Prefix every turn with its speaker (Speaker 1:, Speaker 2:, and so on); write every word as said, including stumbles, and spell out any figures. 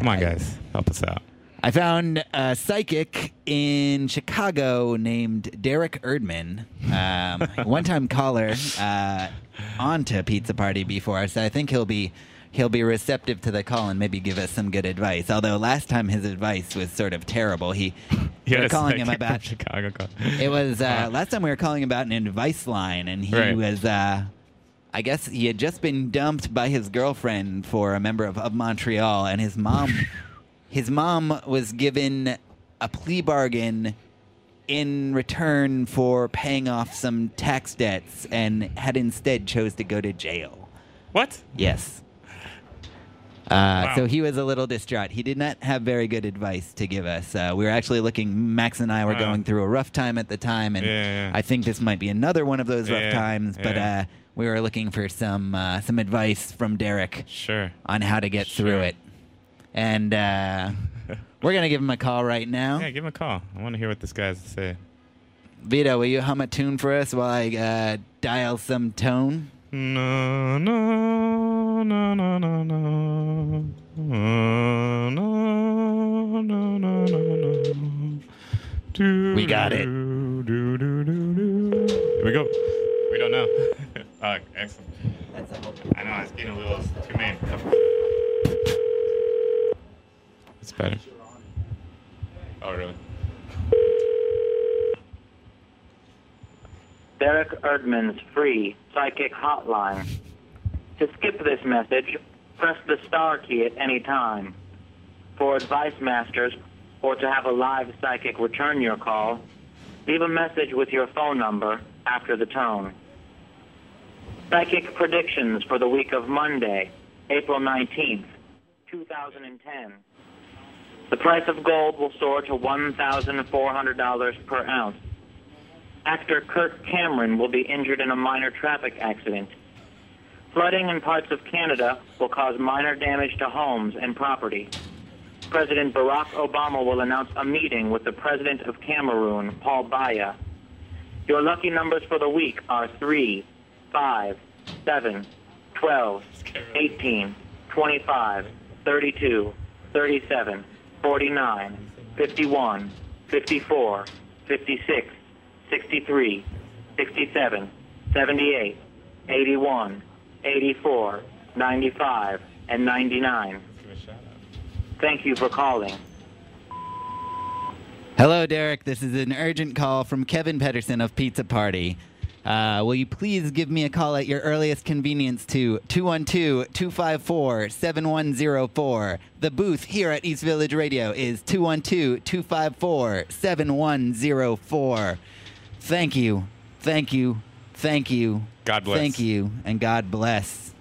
Speaker 1: Come on, guys. Help us out.
Speaker 2: I found a psychic in Chicago named Derek Erdman, um, one-time caller uh, onto Pizza Party before, so I think he'll be he'll be receptive to the call and maybe give us some good advice. Although last time his advice was sort of terrible. He we were calling him about
Speaker 1: Chicago. Call.
Speaker 2: It was uh, last time we were calling about an advice line, and he
Speaker 1: right.
Speaker 2: was. Uh, I guess he had just been dumped by his girlfriend for a member of, of Montreal, and his mom. His mom was given a plea bargain in return for paying off some tax debts and had instead chose to go to jail.
Speaker 1: What?
Speaker 2: Yes. Uh,
Speaker 1: wow.
Speaker 2: So he was a little distraught. He did not have very good advice to give us. Uh, we were actually looking, Max and I were
Speaker 1: wow.
Speaker 2: going through a rough time at the time, and
Speaker 1: yeah, yeah.
Speaker 2: I think this might be another one of those rough
Speaker 1: yeah,
Speaker 2: times, but
Speaker 1: yeah.
Speaker 2: uh, we were looking for some, uh, some advice from Derek
Speaker 1: sure.
Speaker 2: on how to get
Speaker 1: sure.
Speaker 2: through it. And uh, we're going to give him a call right now.
Speaker 1: Yeah, give him a call. I want to hear what this guy has to say.
Speaker 2: Vito, will you hum a tune for us while I uh, dial some tone?
Speaker 1: No, no, no, no, no, no. No, no, no, no, no. Do,
Speaker 2: We got it.
Speaker 1: Do, do, do, do, do. Here we go. We don't know. Oh, excellent. I know, it's getting a little too mean. It's better. Oh, really?
Speaker 3: Derek Erdman's free psychic hotline. To skip this message, press the star key at any time. For advice masters, or to have a live psychic return your call, leave a message with your phone number after the tone. Psychic predictions for the week of Monday, April nineteenth, two thousand ten. The price of gold will soar to one thousand four hundred dollars per ounce. Actor Kirk Cameron will be injured in a minor traffic accident. Flooding in parts of Canada will cause minor damage to homes and property. President Barack Obama will announce a meeting with the President of Cameroon, Paul Biya. Your lucky numbers for the week are three, five, seven, twelve, eighteen, twenty-five, thirty-two, thirty-seven, forty-nine, fifty-one, fifty-four, fifty-six, sixty-three, sixty-seven, seventy-eight, eighty-one, eighty-four, ninety-five, and ninety-nine. Thank you for calling.
Speaker 2: Hello, Derek. This is an urgent call from Kevin Pedersen of Pizza Party. Uh, will you please give me a call at your earliest convenience to two one two, two five four, seven one zero four. The booth here at East Village Radio is two one two, two five four, seven one zero four. Thank you. Thank you. Thank you.
Speaker 1: God bless.
Speaker 2: Thank you. And God bless.